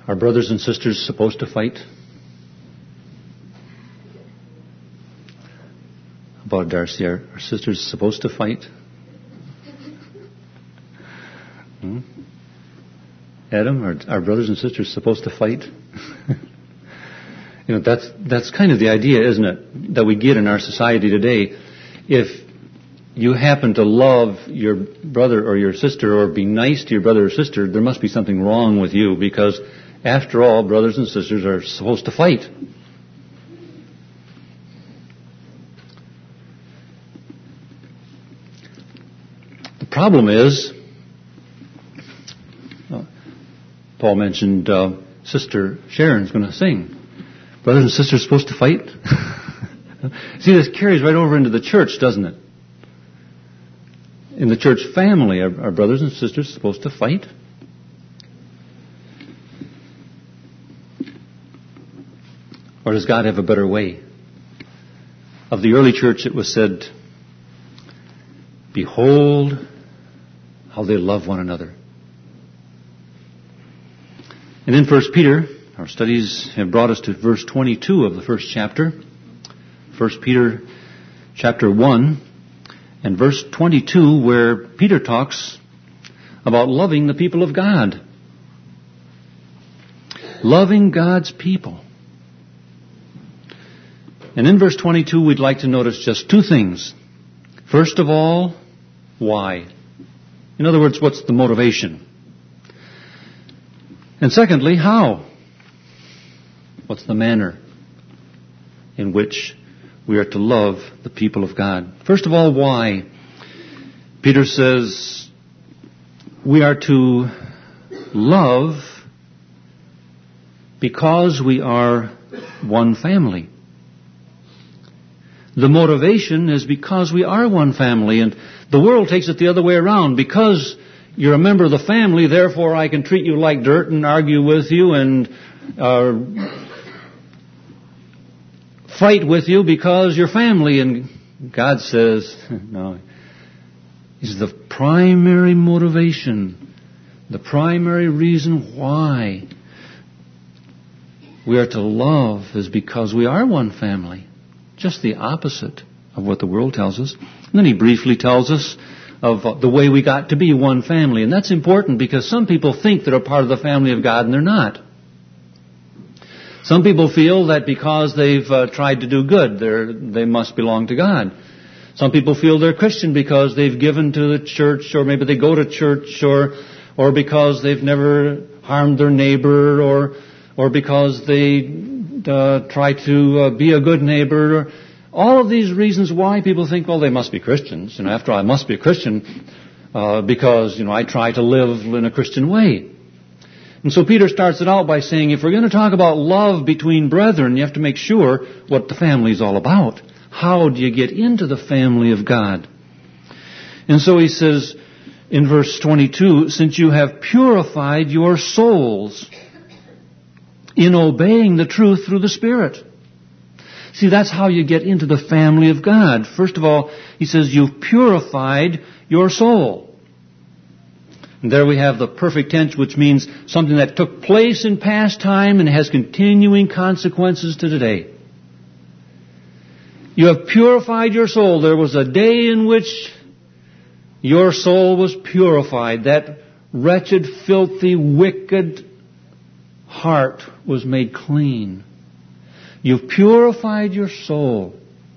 Are brothers and sisters supposed to fight? About Darcy, are sisters supposed to fight? Adam, are brothers and sisters supposed to fight? That's kind of the idea, isn't it, that we get in our society today. If you happen to love your brother or your sister or be nice to your brother or sister, there must be something wrong with you, because after all, brothers and sisters are supposed to fight. The problem is, Paul mentioned Sister Sharon's going to sing. Brothers and sisters are supposed to fight? See, this carries right over into the church, doesn't it? In the church family, are brothers and sisters supposed to fight? Or does God have a better way? Of the early church, it was said, "Behold how they love one another." And in 1 Peter, our studies have brought us to verse 22 of the first chapter. 1 Peter chapter 1 and verse 22, where Peter talks about loving the people of God. Loving God's people. And in verse 22, we'd like to notice just two things. First of all, why? In other words, what's the motivation? And secondly, how? What's the manner in which we are to love the people of God? First of all, why? Peter says we are to love because we are one family. The motivation is because we are one family, and the world takes it the other way around. Because you're a member of the family, therefore I can treat you like dirt and argue with you and fight with you because you're family. And God says, no. He says the primary motivation, the primary reason why we are to love is because we are one family. Just the opposite of what the world tells us. And then he briefly tells us of the way we got to be one family. And that's important because some people think they're a part of the family of God and they're not. Some people feel that because they've tried to do good, they must belong to God. Some people feel they're Christian because they've given to the church, or maybe they go to church, or because they've never harmed their neighbor, or because they try to be a good neighbor. All of these reasons why people think, well, they must be Christians. After all, I must be a Christian because, I try to live in a Christian way. And so Peter starts it out by saying, if we're going to talk about love between brethren, you have to make sure what the family is all about. How do you get into the family of God? And so he says in verse 22, since you have purified your souls in obeying the truth through the Spirit. See, that's how you get into the family of God. First of all, he says you've purified your soul. And there we have the perfect tense, which means something that took place in past time and has continuing consequences to today. You have purified your soul. There was a day in which your soul was purified. That wretched, filthy, wicked heart was made clean. You've purified your soul.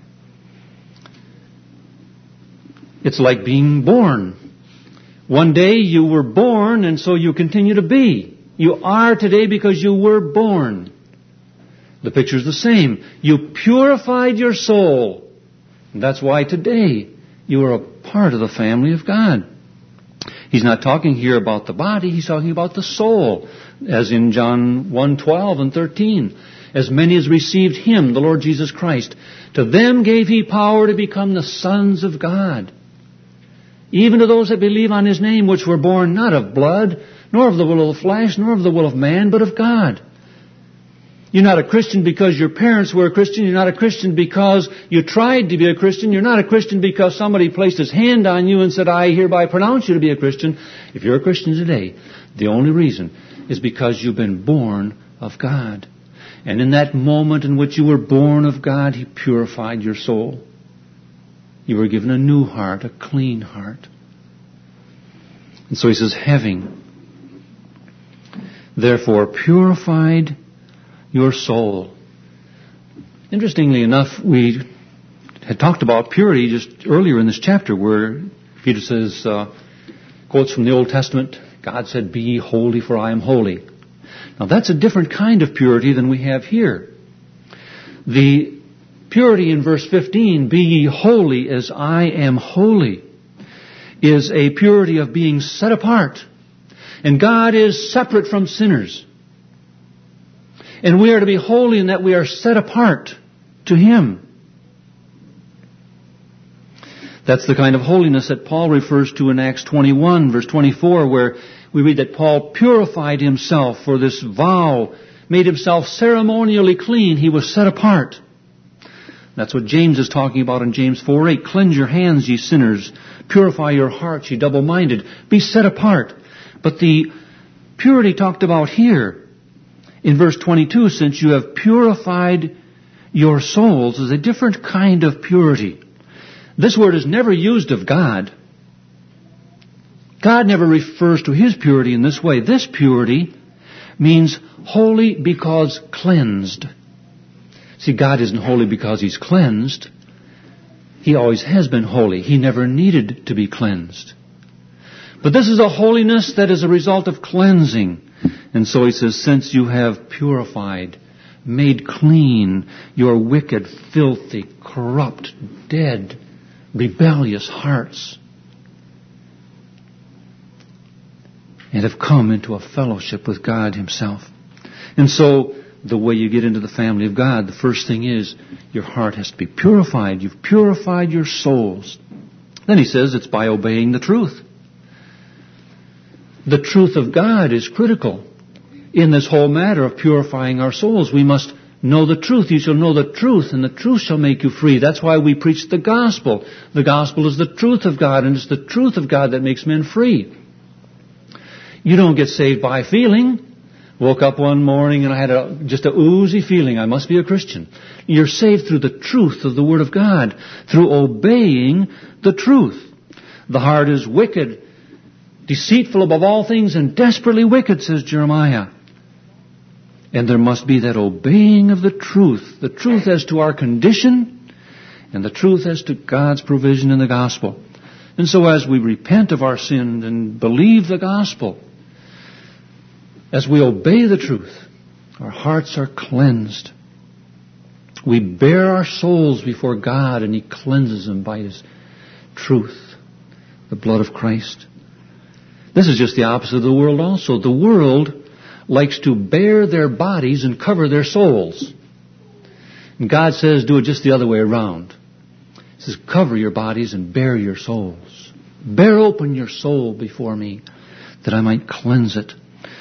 It's like being born. One day you were born, and so you continue to be. You are today because you were born. The picture's the same. You purified your soul. And that's why today you are a part of the family of God. He's not talking here about the body, he's talking about the soul. As in John 1:12 and 13. As many as received Him, the Lord Jesus Christ, to them gave He power to become the sons of God. Even to those that believe on His name, which were born not of blood, nor of the will of the flesh, nor of the will of man, but of God. You're not a Christian because your parents were a Christian. You're not a Christian because you tried to be a Christian. You're not a Christian because somebody placed his hand on you and said, I hereby pronounce you to be a Christian. If you're a Christian today, the only reason is because you've been born of God. And in that moment in which you were born of God, He purified your soul. You were given a new heart, a clean heart. And so He says, having therefore purified your soul. Interestingly enough, we had talked about purity just earlier in this chapter where Peter says, quotes from the Old Testament, God said, "Be ye holy, for I am holy." Now that's a different kind of purity than we have here. The purity in verse 15, "Be ye holy as I am holy," is a purity of being set apart. And God is separate from sinners. And we are to be holy in that we are set apart to Him. That's the kind of holiness that Paul refers to in Acts 21, verse 24, where we read that Paul purified himself for this vow, made himself ceremonially clean. He was set apart. That's what James is talking about in James 4:8. "Cleanse your hands, ye sinners. Purify your hearts, ye double-minded." Be set apart. But the purity talked about here in verse 22, "Since you have purified your souls," is a different kind of purity. This word is never used of God. God never refers to His purity in this way. This purity means holy because cleansed. See, God isn't holy because He's cleansed. He always has been holy. He never needed to be cleansed. But this is a holiness that is a result of cleansing. And so He says, since you have purified, made clean your wicked, filthy, corrupt, dead, rebellious hearts, and have come into a fellowship with God Himself. And so, the way you get into the family of God, the first thing is your heart has to be purified. You've purified your souls. Then He says it's by obeying the truth. The truth of God is critical in this whole matter of purifying our souls. We must know the truth. You shall know the truth, and the truth shall make you free. That's why we preach the gospel. The gospel is the truth of God, and it's the truth of God that makes men free. You don't get saved by feeling. Woke up one morning and I had just a oozy feeling, I must be a Christian. You're saved through the truth of the Word of God, through obeying the truth. The heart is wicked, deceitful above all things, and desperately wicked, says Jeremiah. And there must be that obeying of the truth as to our condition, and the truth as to God's provision in the gospel. And so as we repent of our sin and believe the gospel, as we obey the truth, our hearts are cleansed. We bear our souls before God, and He cleanses them by His truth, the blood of Christ. This is just the opposite of the world also. The world likes to bare their bodies and cover their souls. And God says, do it just the other way around. He says, cover your bodies and bare your souls. Bear open your soul before me, that I might cleanse it.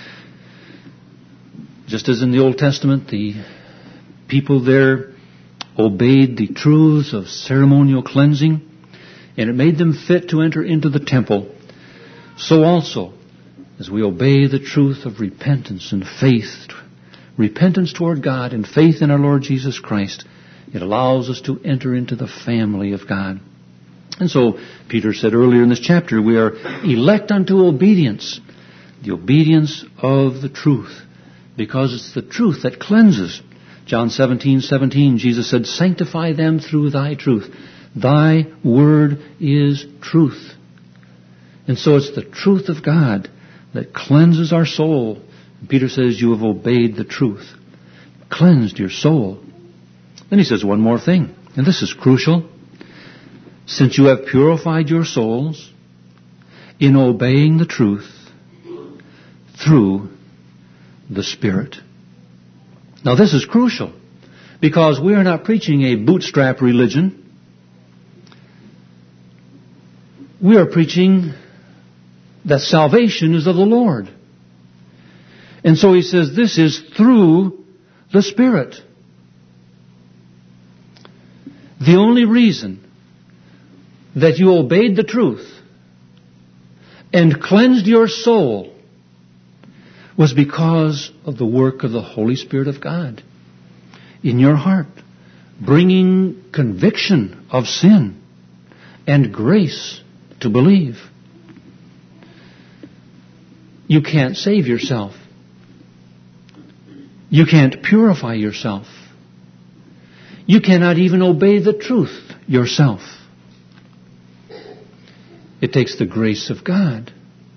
Just as in the Old Testament, the people there obeyed the truths of ceremonial cleansing, and it made them fit to enter into the temple. So also, as we obey the truth of repentance and faith, repentance toward God and faith in our Lord Jesus Christ, it allows us to enter into the family of God. And so, Peter said earlier in this chapter, we are elect unto obedience, the obedience of the truth, because it's the truth that cleanses. John 17:17, Jesus said, sanctify them through thy truth. Thy word is truth. And so it's the truth of God that cleanses our soul. Peter says, you have obeyed the truth, cleansed your soul. Then he says one more thing, and this is crucial. Since you have purified your souls in obeying the truth through the Spirit. Now this is crucial, because we are not preaching a bootstrap religion. We are preaching that salvation is of the Lord. And so he says this is through the Spirit. The only reason that you obeyed the truth and cleansed your soul was because of the work of the Holy Spirit of God in your heart, bringing conviction of sin and grace to believe. You can't save yourself. You can't purify yourself. You cannot even obey the truth yourself. It takes the grace of God.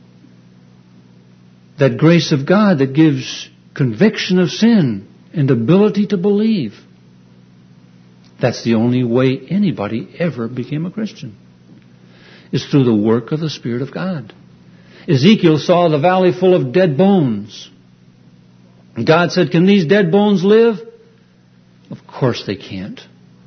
That grace of God that gives conviction of sin and ability to believe. That's the only way anybody ever became a Christian, is through the work of the Spirit of God. Ezekiel saw the valley full of dead bones. God said, "Can these dead bones live?" Of course they can't.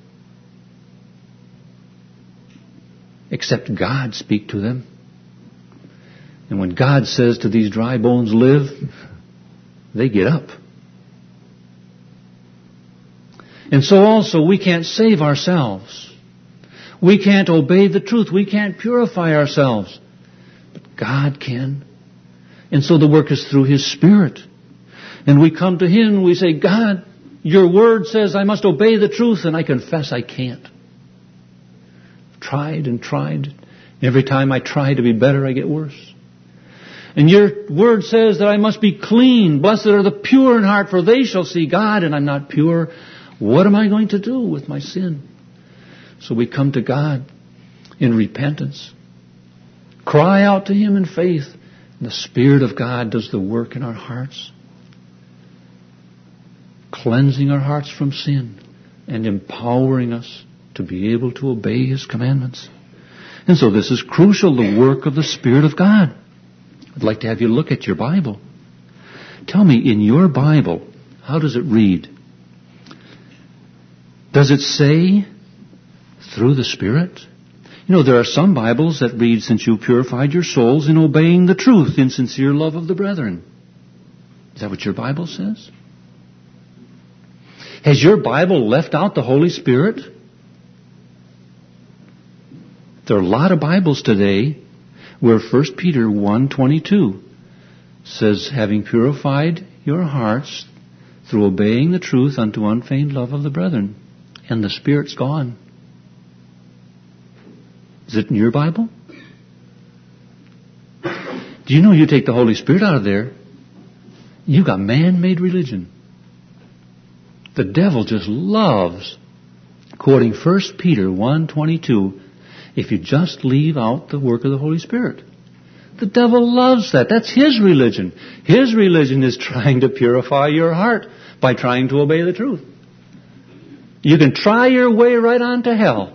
Except God speak to them. And when God says to these dry bones, "Live," they get up. And so also we can't save ourselves. We can't obey the truth. We can't purify ourselves. But God can. And so the work is through His Spirit. And we come to Him and we say, "God, Your Word says I must obey the truth," and I confess I can't. I've tried and tried. Every time I try to be better, I get worse. And Your Word says that I must be clean. Blessed are the pure in heart, for they shall see God, and I'm not pure. What am I going to do with my sin? So we come to God in repentance. Cry out to Him in faith. And the Spirit of God does the work in our hearts, cleansing our hearts from sin and empowering us to be able to obey His commandments. And so this is crucial, the work of the Spirit of God. I'd like to have you look at your Bible. Tell me, in your Bible, how does it read? Does it say, "Through the Spirit"? You know, there are some Bibles that read, "Since you purified your souls in obeying the truth in sincere love of the brethren." Is that what your Bible says? Has your Bible left out the Holy Spirit? There are a lot of Bibles today where 1 Peter 1:22 says, "Having purified your hearts through obeying the truth unto unfeigned love of the brethren." And the Spirit's gone. Is it in your Bible? Do you know you take the Holy Spirit out of there, you've got man-made religion. The devil just loves quoting 1 Peter 1:22 if you just leave out the work of the Holy Spirit. The devil loves that. That's his religion. His religion is trying to purify your heart by trying to obey the truth. You can try your way right on to hell.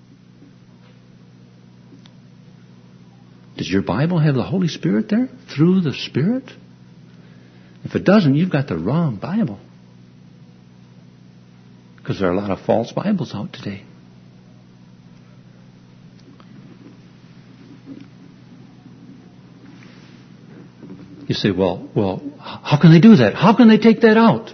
Does your Bible have the Holy Spirit there? Through the Spirit? If it doesn't, you've got the wrong Bible. Because there are a lot of false Bibles out today. You say, well, how can they do that? How can they take that out?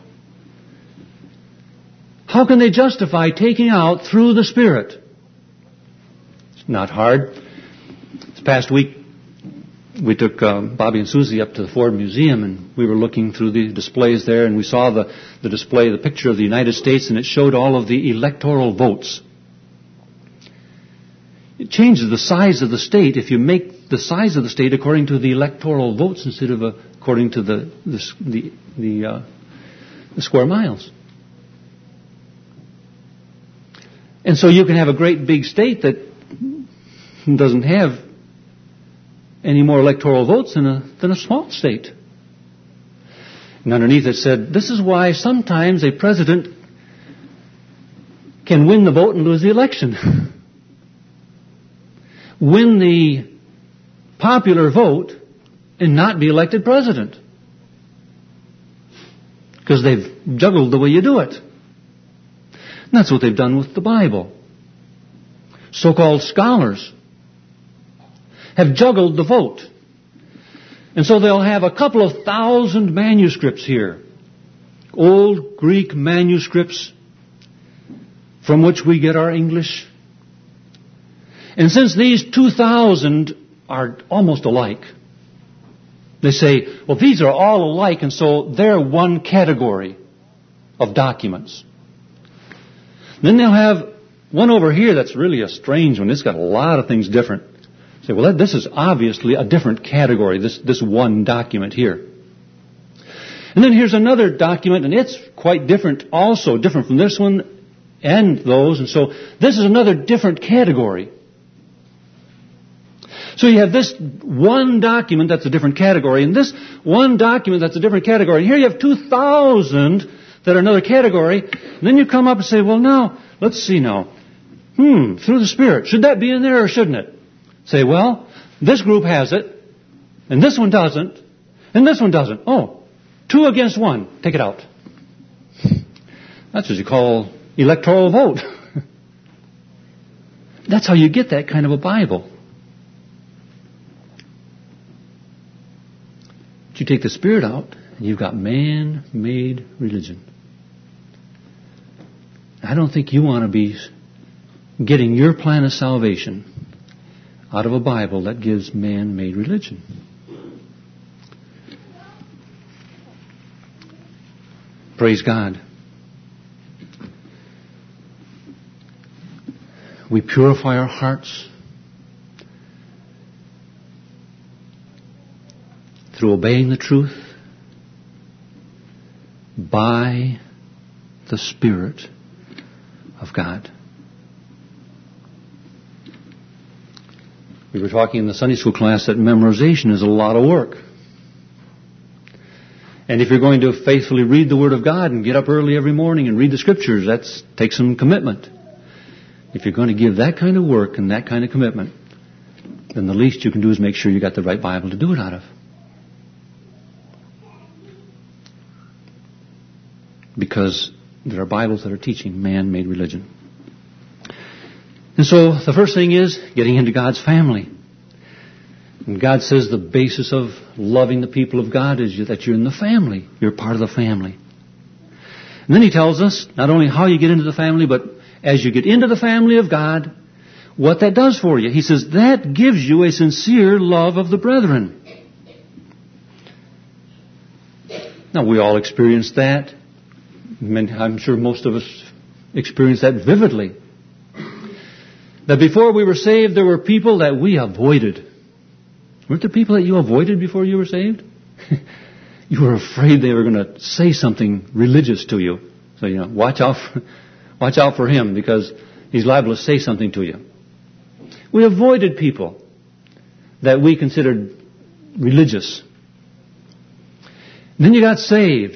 How can they justify taking out through the Spirit? It's not hard. This past week, we took Bobby and Susie up to the Ford Museum, and we were looking through the displays there, and we saw the display, the picture of the United States, and it showed all of the electoral votes. It changes the size of the state if you make the size of the state according to the electoral votes instead of according to the square miles. And so you can have a great big state that doesn't have any more electoral votes than a small state. And underneath it said, this is why sometimes a president can win the vote and lose the election. Win the popular vote and not be elected president. Because they've juggled the way you do it. And that's what they've done with the Bible. So-called scholars have juggled the vote. And so they'll have a couple of thousand manuscripts here. Old Greek manuscripts from which we get our English. And since these 2,000 are almost alike, They say, well, these are all alike, and so they're one category of documents. Then they'll have one over here that's really a strange one. It's got a lot of things different. Say, well, this is obviously a different category, this one document here. And then here's another document, and it's quite different also, different from this one and those. And so this is another different category. So you have this one document that's a different category, and this one document that's a different category. And here you have 2,000 that are another category. And then you come up and say, well, now, let's see now. Through the Spirit. Should that be in there or shouldn't it? Say, well, this group has it, and this one doesn't, and this one doesn't. Oh, 2 against 1. Take it out. That's what you call electoral vote. That's how you get that kind of a Bible. But you take the Spirit out, and you've got man-made religion. I don't think you want to be getting your plan of salvation out of a Bible that gives man-made religion. Praise God. We purify our hearts through obeying the truth by the Spirit of God. We were talking in the Sunday school class that memorization is a lot of work. And if you're going to faithfully read the Word of God and get up early every morning and read the Scriptures, that takes some commitment. If you're going to give that kind of work and that kind of commitment, then the least you can do is make sure you got the right Bible to do it out of. Because there are Bibles that are teaching man-made religion. And so the first thing is getting into God's family. And God says the basis of loving the people of God is that you're in the family. You're part of the family. And then He tells us not only how you get into the family, but as you get into the family of God, what that does for you. He says that gives you a sincere love of the brethren. Now, we all experience that. I'm sure most of us experience that vividly. That before we were saved, there were people that we avoided. Weren't there people that you avoided before you were saved? You were afraid they were going to say something religious to you. So, watch out for him because he's liable to say something to you. We avoided people that we considered religious. And then you got saved.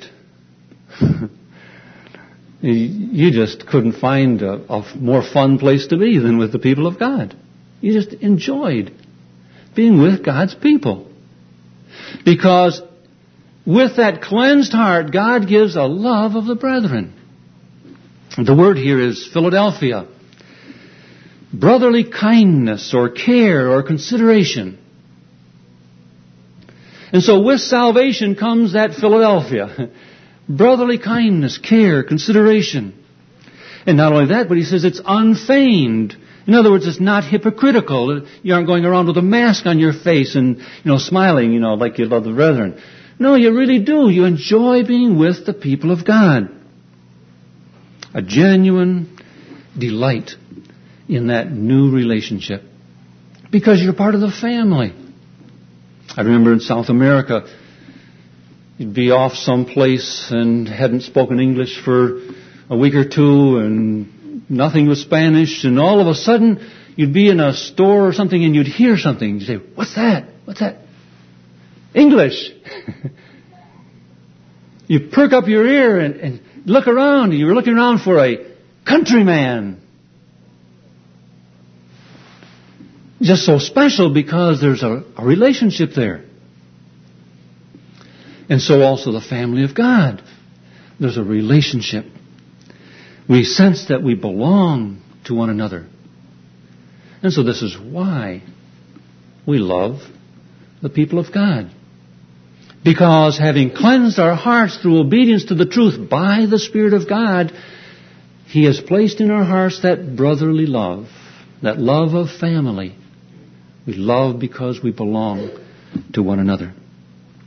You just couldn't find a more fun place to be than with the people of God. You just enjoyed being with God's people. Because with that cleansed heart, God gives a love of the brethren. The word here is Philadelphia. Brotherly kindness or care or consideration. And so with salvation comes that Philadelphia. Brotherly kindness, care, consideration. And not only that, but he says it's unfeigned. In other words, it's not hypocritical. You aren't going around with a mask on your face and, smiling, like you love the brethren. No, you really do. You enjoy being with the people of God. A genuine delight in that new relationship. Because you're part of the family. I remember in South America, you'd be off someplace and hadn't spoken English for a week or two and nothing was Spanish, and all of a sudden you'd be in a store or something and you'd hear something. You'd say, "What's that? What's that?" English. You perk up your ear and look around. You were looking around for a countryman. Just so special because there's a relationship there. And so also the family of God. There's a relationship. We sense that we belong to one another. And so this is why we love the people of God. Because having cleansed our hearts through obedience to the truth by the Spirit of God, He has placed in our hearts that brotherly love, that love of family. We love because we belong to one another.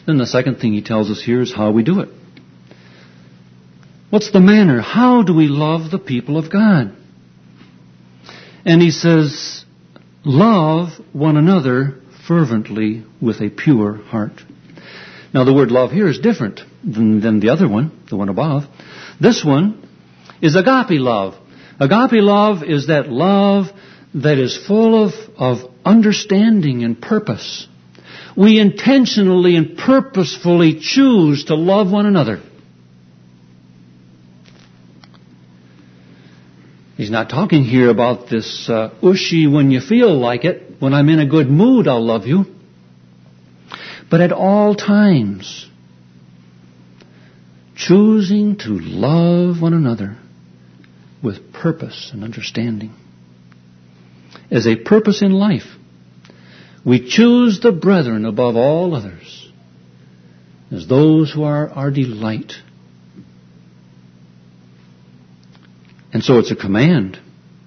Then the second thing he tells us here is how we do it. What's the manner? How do we love the people of God? And he says, love one another fervently with a pure heart. Now the word love here is different than the other one, the one above. This one is agape love. Agape love is that love that is full of understanding and purpose. We intentionally and purposefully choose to love one another. He's not talking here about this ushy when you feel like it. When I'm in a good mood, I'll love you. But at all times, choosing to love one another with purpose and understanding. As a purpose in life, we choose the brethren above all others as those who are our delight. And so it's a command.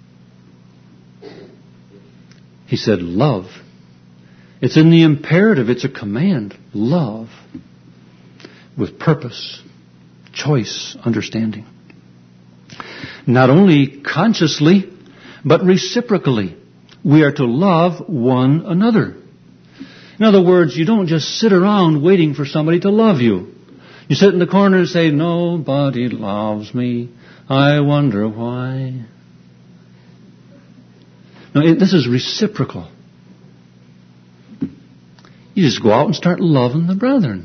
He said, love. It's in the imperative. It's a command. Love. With purpose, choice, understanding. Not only consciously, but reciprocally. We are to love one another. In other words, you don't just sit around waiting for somebody to love you. You sit in the corner and say, nobody loves me. I wonder why. No, this is reciprocal. You just go out and start loving the brethren.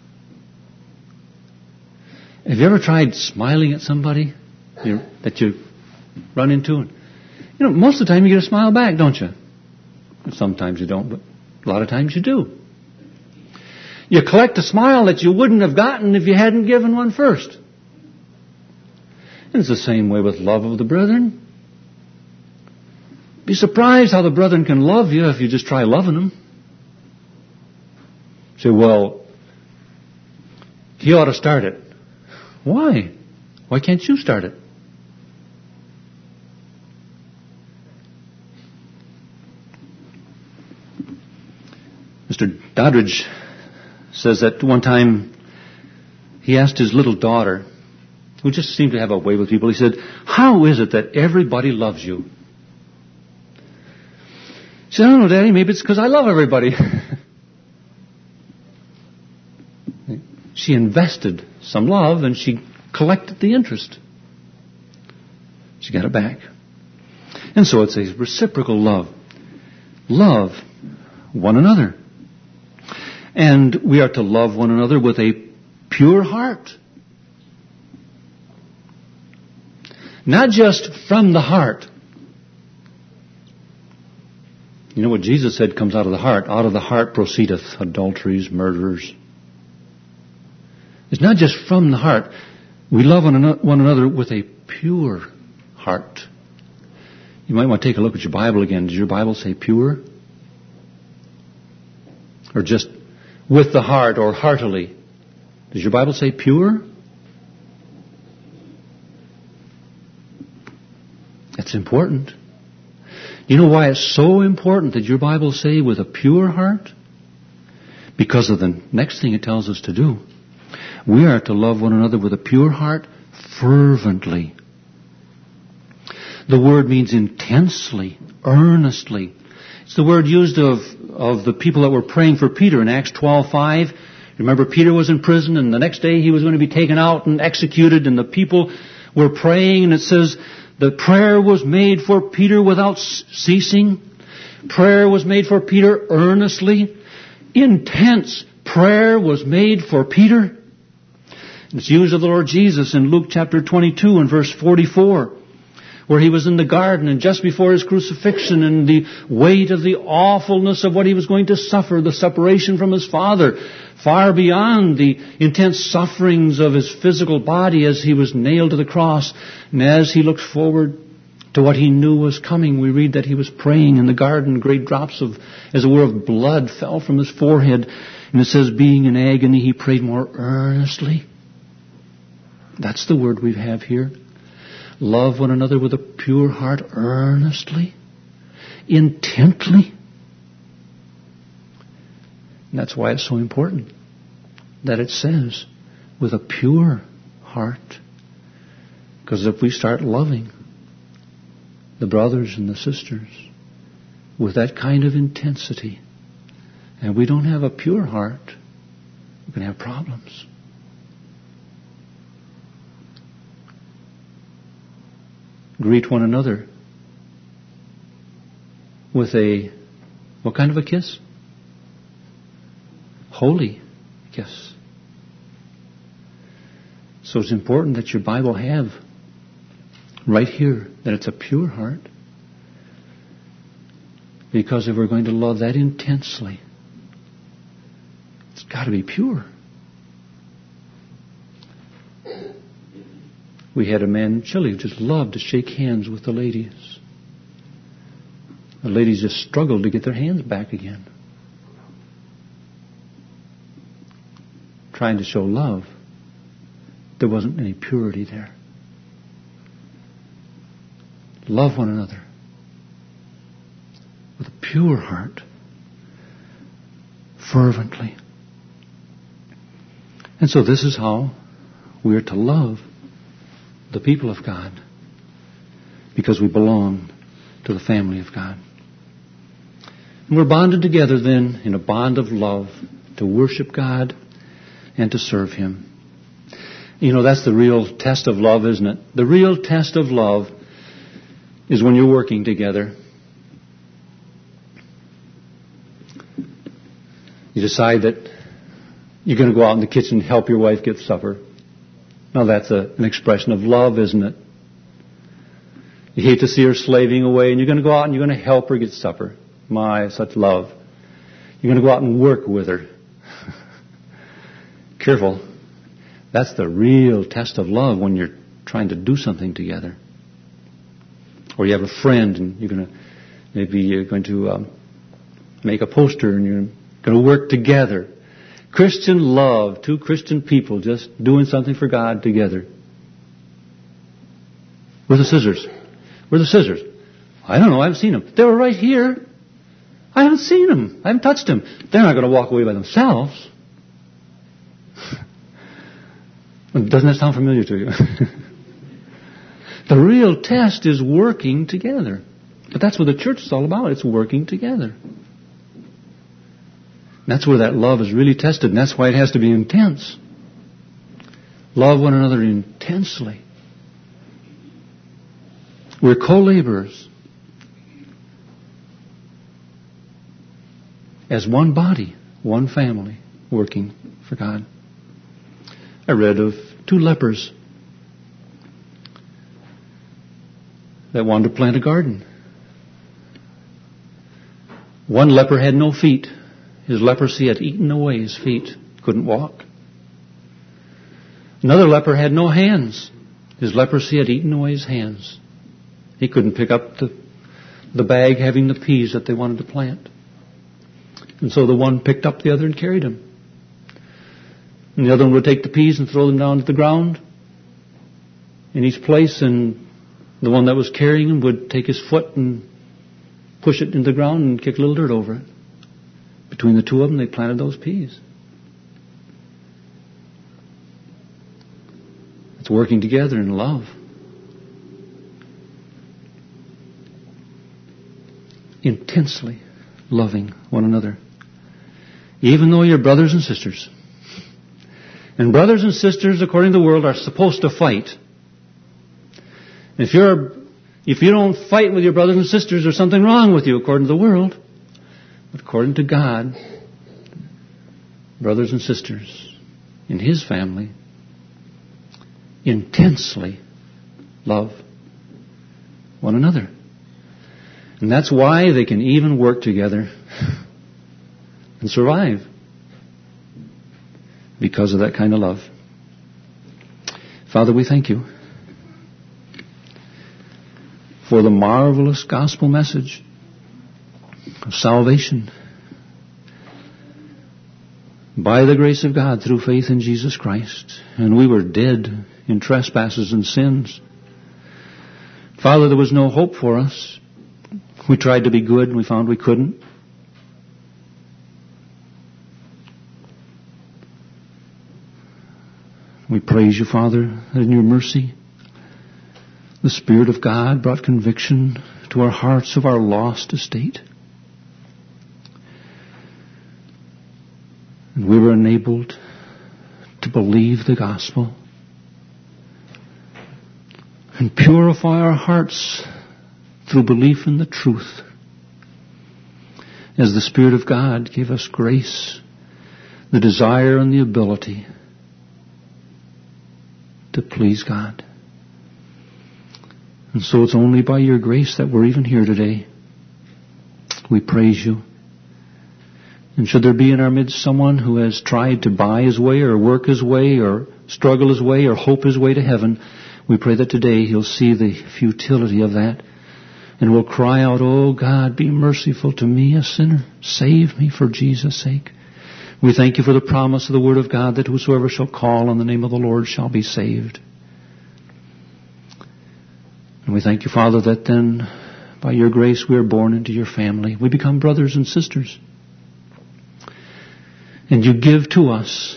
Have you ever tried smiling at somebody that you run into? Most of the time you get a smile back, don't you? Sometimes you don't, but a lot of times you do. You collect a smile that you wouldn't have gotten if you hadn't given one first. And it's the same way with love of the brethren. Be surprised how the brethren can love you if you just try loving them. Say, well, he ought to start it. Why? Why can't you start it? Mr. Doddridge says that one time he asked his little daughter, who just seemed to have a way with people, he said, how is it that everybody loves you? She said, I don't know, Daddy, maybe it's because I love everybody. She invested some love and she collected the interest. She got it back. And so it's a reciprocal love. Love one another. And we are to love one another with a pure heart. Not just from the heart. You know what Jesus said comes out of the heart. Out of the heart proceedeth adulteries, murders. It's not just from the heart. We love one another with a pure heart. You might want to take a look at your Bible again. Does your Bible say pure? Or just with the heart or heartily? Does your Bible say pure? That's important. You know why it's so important that your Bible say with a pure heart? Because of the next thing it tells us to do. We are to love one another with a pure heart fervently. The word means intensely, earnestly. It's the word used of the people that were praying for Peter in Acts 12:5. Remember, Peter was in prison, and the next day he was going to be taken out and executed, and the people were praying, and it says the prayer was made for Peter without ceasing. Prayer was made for Peter earnestly. Intense prayer was made for Peter. It's used of the Lord Jesus in Luke chapter 22 and verse 44, where he was in the garden and just before his crucifixion and the weight of the awfulness of what he was going to suffer, the separation from his Father, far beyond the intense sufferings of his physical body as he was nailed to the cross. And as he looked forward to what he knew was coming, we read that he was praying in the garden. Great drops of, as it were, of blood fell from his forehead. And it says, being in agony, he prayed more earnestly. That's the word we have here. Love one another with a pure heart earnestly, intently. And that's why it's so important. that it says, with a pure heart. Because if we start loving the brothers and the sisters with that kind of intensity, and we don't have a pure heart, we're going to have problems. Greet one another with what kind of a kiss? Holy kiss. So it's important that your Bible have right here that it's a pure heart. Because if we're going to love that intensely, it's got to be pure. We had a man in Chile who just loved to shake hands with the ladies. The ladies just struggled to get their hands back again. Trying to show love. There wasn't any purity there. Love one another with a pure heart, fervently. And so this is how we are to love the people of God, because we belong to the family of God. And we're bonded together then in a bond of love to worship God and to serve Him. You know, that's the real test of love, isn't it? The real test of love is when you're working together. You decide that you're going to go out in the kitchen and help your wife get supper. Now that's an expression of love, isn't it? You hate to see her slaving away, and you're going to go out and you're going to help her get supper. My, such love. You're going to go out and work with her. Careful. That's the real test of love, when you're trying to do something together. Or you have a friend and maybe you're going to make a poster and you're going to work together. Christian love, two Christian people just doing something for God together. Where are the scissors? Where are the scissors? I don't know, I haven't seen them. They were right here. I haven't seen them. I haven't touched them. They're not going to walk away by themselves. Doesn't that sound familiar to you? The real test is working together. But that's what the church is all about. It's working together. And that's where that love is really tested, and that's why it has to be intense. Love one another intensely. We're co-laborers. As one body, one family, working for God. I read of 2 lepers that wanted to plant a garden. One leper had no feet. His leprosy had eaten away his feet. Couldn't walk. Another leper had no hands. His leprosy had eaten away his hands. He couldn't pick up the bag having the peas that they wanted to plant. And so the one picked up the other and carried him. And the other one would take the peas and throw them down to the ground in each place, and the one that was carrying him would take his foot and push it into the ground and kick a little dirt over it. Between the two of them, they planted those peas. It's working together in love. Intensely loving one another. Even though you're brothers and sisters. And brothers and sisters, according to the world, are supposed to fight. If you don't fight with your brothers and sisters, there's something wrong with you, according to the world. But according to God, brothers and sisters in His family intensely love one another. And that's why they can even work together and survive. Because of that kind of love. Father, we thank You for the marvelous gospel message of salvation by the grace of God through faith in Jesus Christ. And we were dead in trespasses and sins. Father, there was no hope for us. We tried to be good and we found we couldn't. praise you, Father, that in your mercy, the Spirit of God brought conviction to our hearts of our lost estate. And we were enabled to believe the gospel and purify our hearts through belief in the truth, as the Spirit of God gave us grace, the desire and the ability to please God. And so it's only by your grace that we're even here today. We praise you. And should there be in our midst someone who has tried to buy his way or work his way or struggle his way or hope his way to heaven, we pray that today he'll see the futility of that and will cry out, "Oh God, be merciful to me, a sinner. Save me for Jesus' sake." We thank you for the promise of the Word of God that whosoever shall call on the name of the Lord shall be saved. And we thank you, Father, that then by your grace we are born into your family. We become brothers and sisters. And you give to us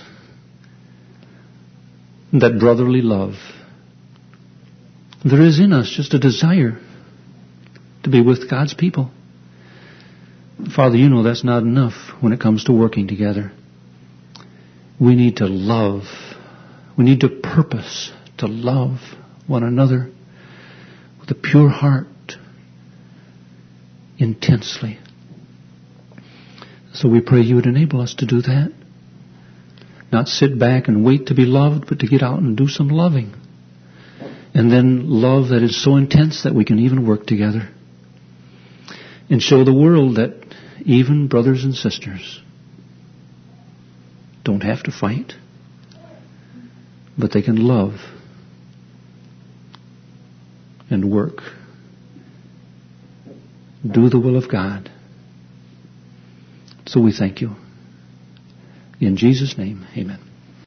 that brotherly love. There is in us just a desire to be with God's people. Father, you know that's not enough when it comes to working together. We need to love. We need to purpose to love one another with a pure heart, intensely. So we pray you would enable us to do that. Not sit back and wait to be loved, but to get out and do some loving. And then love that is so intense that we can even work together. And show the world that even brothers and sisters don't have to fight, but they can love and work. Do the will of God. So we thank you. In Jesus' name, amen.